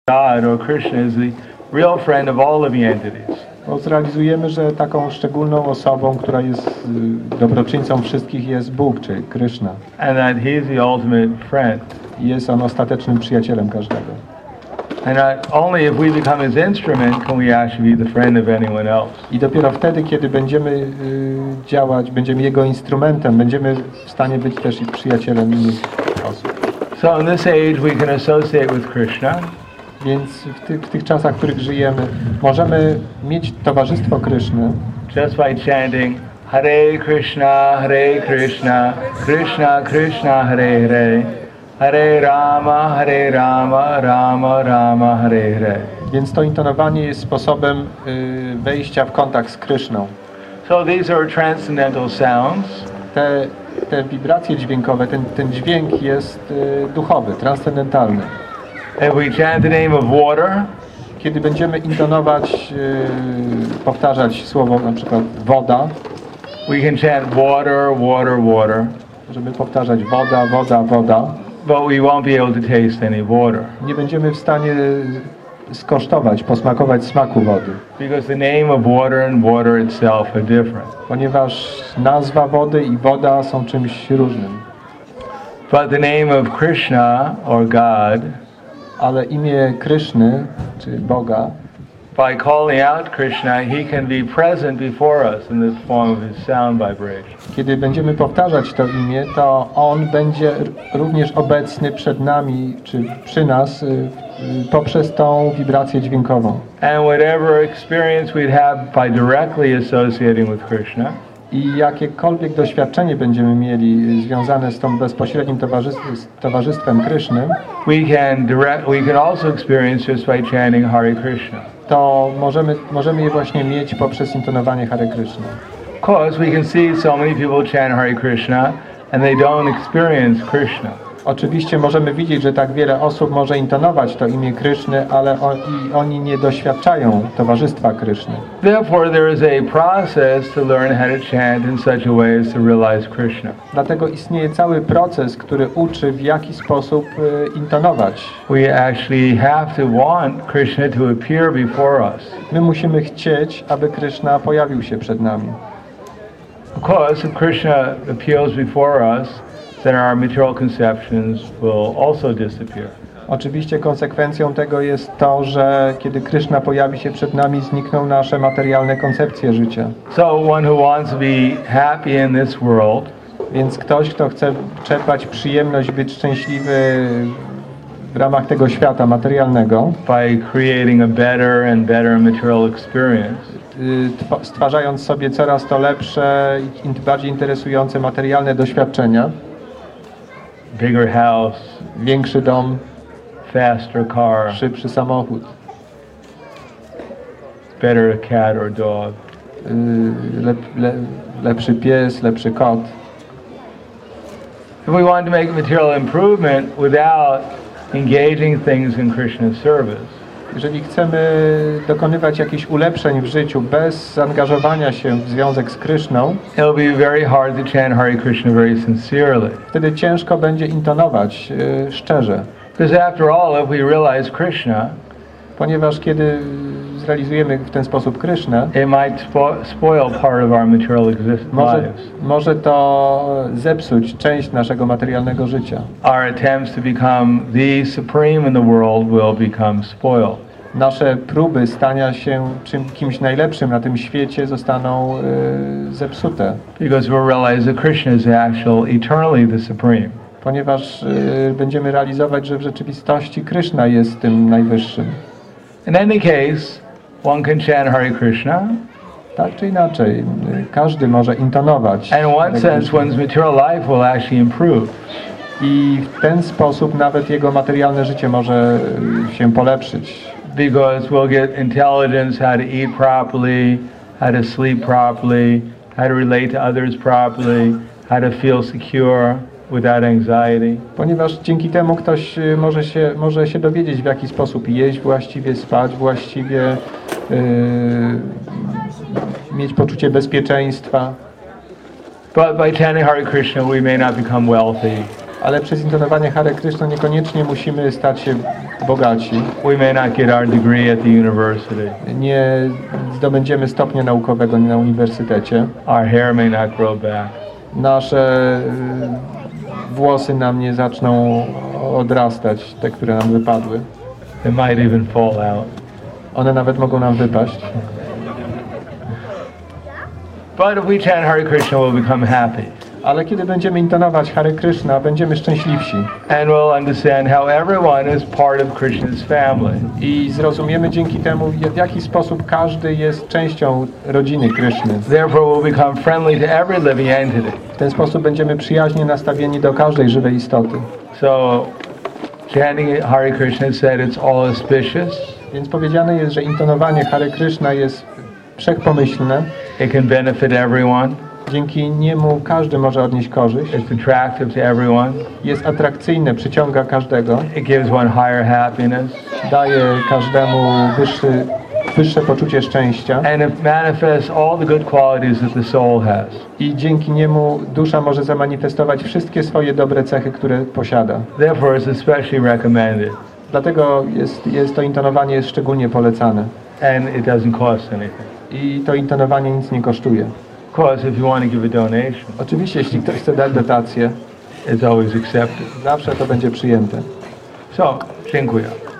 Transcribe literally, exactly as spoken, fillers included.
God or Krishna is the real friend of all living entities. Bo zrealizujemy, że taką szczególną osobą, która jest dobroczyńcą wszystkich, jest Bóg, czyli Krishna. And that He's the ultimate friend. I jest On ostatecznym przyjacielem każdego. And not only if we become His instrument can we actually be the friend of anyone else. I dopiero wtedy, kiedy będziemy y, działać, będziemy Jego instrumentem, będziemy w stanie być też i przyjacielem innych osób. So in this age we can associate with Krishna. Więc w, ty, w tych czasach, w których żyjemy, możemy mieć towarzystwo Kryszny just by chanting Hare Krishna, Hare Krishna, Krishna Krishna, Hare Hare, Hare Rama, Hare Rama, Rama Rama, Hare Hare. Więc to intonowanie jest sposobem y, wejścia w kontakt z Kryszną. So these are transcendental sounds. Te, te wibracje dźwiękowe, ten, ten dźwięk jest y, duchowy, transcendentalny. If we chant the name of water, kiedy będziemy intonować, y, powtarzać słowo na przykład woda, we can chant water, water, water. żeby powtarzać woda, woda, woda, but we won't be able to taste any water. Nie będziemy w stanie skosztować, posmakować smaku wody. Because the name of water and water itself are different. Ponieważ nazwa wody i woda są czymś różnym. But the name of Krishna or God, ale imię Kryszny, czy Boga, by calling out Krishna, He can be present before us in the form of His sound vibration. Kiedy będziemy powtarzać to imię, to On będzie również obecny przed nami, czy przy nas, poprzez tą wibrację dźwiękową. And whatever experience we'd have by directly associating with Krishna, i jakiekolwiek doświadczenie będziemy mieli związane z tą bezpośrednim towarzystwem Kryszny, we can direct, we can also experience just by chanting Hare Krishna. To możemy, możemy je właśnie mieć poprzez intonowanie Hare Krishna. Of course, we can see so many people chant Hare Krishna and they don't experience Krishna. Oczywiście możemy widzieć, że tak wiele osób może intonować to imię Kryszny, ale on, i oni nie doświadczają towarzystwa Kryszny. Therefore, there is a process to learn how to chant in such a way as to realize Krishna. Dlatego istnieje cały proces, który uczy, w jaki sposób y, intonować. We actually have to want Krishna to appear before us. My musimy chcieć, aby Kryszna pojawił się przed nami. Of course, if Krishna appears before us, then our material conceptions will also disappear. Oczywiście konsekwencją tego jest to, że kiedy Kryszna pojawi się przed nami, znikną nasze materialne koncepcje życia. So one who wants to be happy in this world, więc ktoś, kto chce czerpać przyjemność, być szczęśliwy w ramach tego świata materialnego, by creating a better and better material experience, stwarzając sobie coraz to lepsze i bardziej interesujące materialne doświadczenia, bigger house, większy dom, faster car, szybszy samochód, better cat or dog, lep, le, lepszy pies, lepszy kot. If we want to make material improvement without engaging things in Krishna's service, jeżeli chcemy dokonywać jakichś ulepszeń w życiu bez zaangażowania się w związek z Kryszną, it'll be very hard to chant Hare Krishna very sincerely. Wtedy ciężko będzie intonować e, szczerze. Because after all, if we realize Krishna, ponieważ kiedy zrealizujemy w ten sposób Krysznę, it might spo spoil part of our material existence. Może, może to zepsuć część naszego materialnego życia. Our attempts to become the supreme in the world will become spoiled. Nasze próby stania się czym, kimś najlepszym na tym świecie zostaną e, zepsute. Because we'll realize that Krishna is actual, eternally the supreme. Ponieważ e, będziemy realizować, że w rzeczywistości Kryszna jest tym najwyższym. In any case, one can chant Hare Krishna. Tak czy inaczej, każdy może intonować. And in one sense, one's material life will actually improve. I w ten sposób nawet jego materialne życie może się polepszyć. Because we'll get intelligence, how to eat properly, how to sleep properly, how to relate to others properly, how to feel secure without anxiety. Ponieważ dzięki temu ktoś może się, może się dowiedzieć, w jaki sposób jeść właściwie, spać właściwie, yy, mieć poczucie bezpieczeństwa. But by chanting Hare Krishna, we may not become wealthy. Ale przez intonowanie Hare Krishna niekoniecznie musimy stać się bogaci. We may not get our degree at the university. Nie zdobędziemy stopnia naukowego na uniwersytecie. Our hair may not grow back. Nasze y, włosy nam nie zaczną odrastać, te, które nam wypadły. They might even fall out. One nawet mogą nam wypaść. But if we chant Hare Krishna, we'll become happy. Ale kiedy będziemy intonować Hare Krishna, będziemy szczęśliwsi. And we'll understand how everyone is part of Krishna's family. I zrozumiemy dzięki temu, w jaki sposób każdy jest częścią rodziny Kryszny. Therefore, we'll become friendly to every living entity. W ten sposób będziemy przyjaźnie nastawieni do każdej żywej istoty. So, chanting Hare Krishna said it's all auspicious. Więc powiedziane jest, że intonowanie Hare Krishna jest wszechpomyślne. It can benefit everyone. Dzięki niemu każdy może odnieść korzyść. It's attractive to everyone. Jest atrakcyjne, przyciąga każdego. It gives one higher happiness. Daje każdemu wyższy, wyższe poczucie szczęścia. And it manifests all the good qualities that the soul has. I dzięki niemu dusza może zamanifestować wszystkie swoje dobre cechy, które posiada. Therefore, it's especially recommended. Dlatego jest, jest to intonowanie jest szczególnie polecane. And it doesn't cost anything. I to intonowanie nic nie kosztuje. Of course, if you want to give a donation, Oczywiście, jeśli ktoś chce dać dotację, it's always accepted. zawsze to będzie przyjęte. So, dziękuję.